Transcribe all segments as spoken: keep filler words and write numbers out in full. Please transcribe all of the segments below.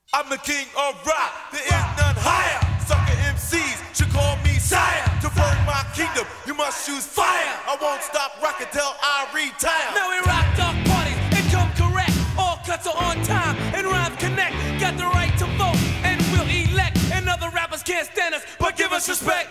I'm the king of rock, there is none higher. Sucker M Cs should call me sire. To burn my kingdom, you must choose fire. I won't stop rocking till I retire. Now we rock dark parties and come correct. All cuts are on time and rhymes connect. Got the right to vote and we'll elect. And other rappers can't stand us, but give us respect.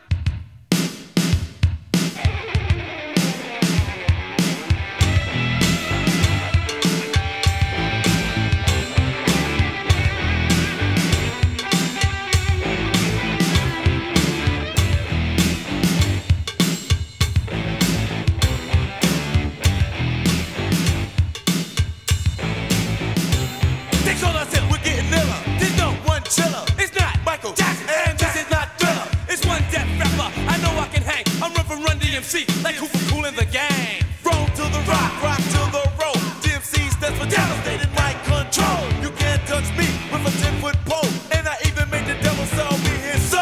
We're getting iller. There's no one chiller. It's not Michael Jackson, and this is not Thriller. It's one death rapper. I know I can hang. I'm Reverend Run D M C, like Hooper Cool in the gang. Roll to the rock, rock to the roll. D M C stands for devastating mic control. You can't touch me with a ten foot pole, and I even made the devil sell me his soul.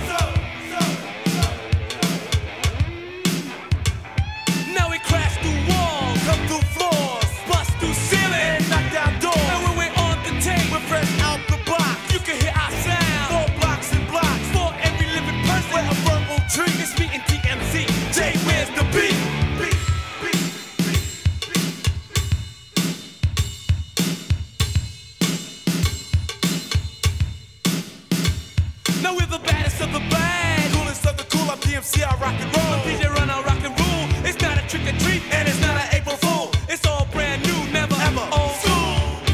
Now we crash through walls, Come through floors, bust through ceilings, and knock down doors. and when we're on the tape, We're fresh out the box. you can hear our sound. Four blocks and blocks. For every living person, We're a verbal tree. it's me and D M C. Jay, where's the beat? Beat, beat, beat, beat. Now we're the baddest of the bad. Coolest of the cool, I'm D M C, I rock and roll. D J Run, I rock and rule. It's not a trick or treat, And it's not an April Fool. it's all brand new, never Ever old school.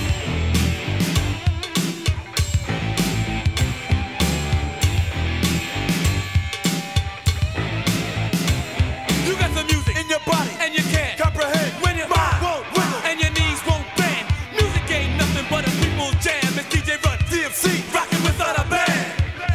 You got the music In your body, and you can't comprehend. when your Mind won't wiggle. and your knees won't bend. Music ain't nothing but a people's jam. It's D J Run, D M C, rocking without a band.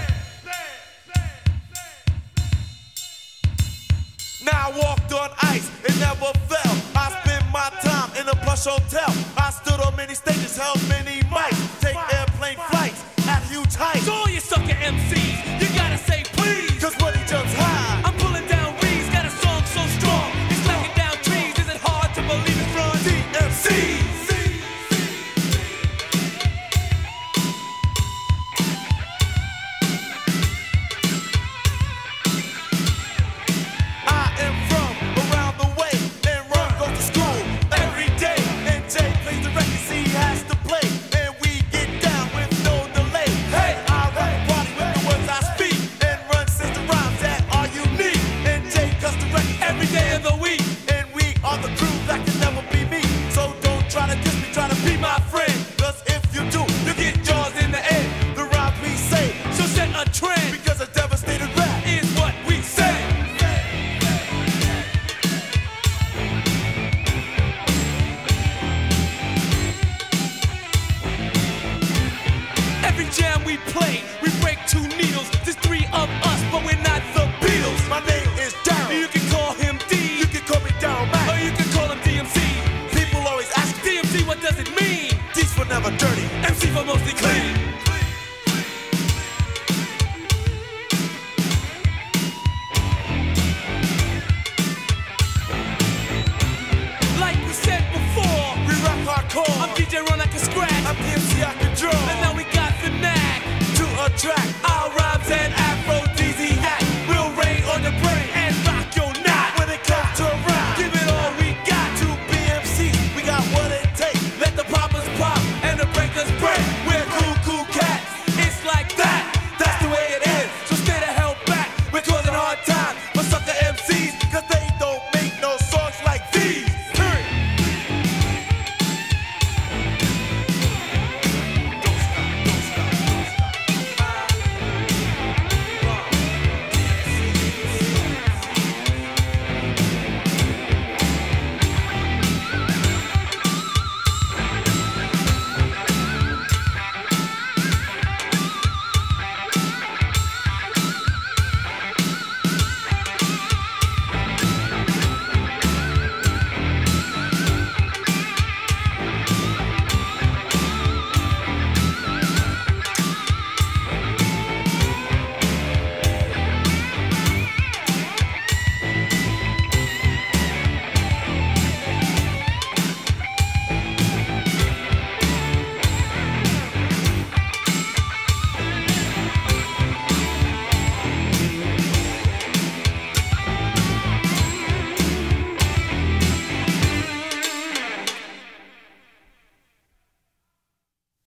Now I walked on ice and never fell. I spent my time in a plush hotel. I stood on many stages, held many mics. Take airplane flights at huge heights. So all you sucker M Cs, you gotta say please. Cause when he jumps high, I'm pulling down reeds, got a song so strong. It's knocking down trees. Is it hard to believe it's wrong? D M C. I am from around the way, and Run goes to school every day. And Jay plays the records he has to play, and we get down with no delay. Hey, I run the party with the words I speak, and Run says the rhymes that are unique. And Jay cuts the records Every day of the week, and we are the crew that can never be me. So don't try to diss me, try to be my friend. Cause if you do, you get jaws in the end. The rhymes we say, so set a trend. because a devastated rap. Is what we say. Every jam we play, we break two needles. There's three of us, but we're not the Beatles. My name is Daryl. You can call him D, You can call me Daryl or Mack. you can call him D M C. People always ask me, D M C, what does it mean? these were never dirty. M C for mostly clean. Like we said before, We rock hardcore. I'm D J Run, I can scratch. I'm D M C, I can draw. And now we got the knack. To attract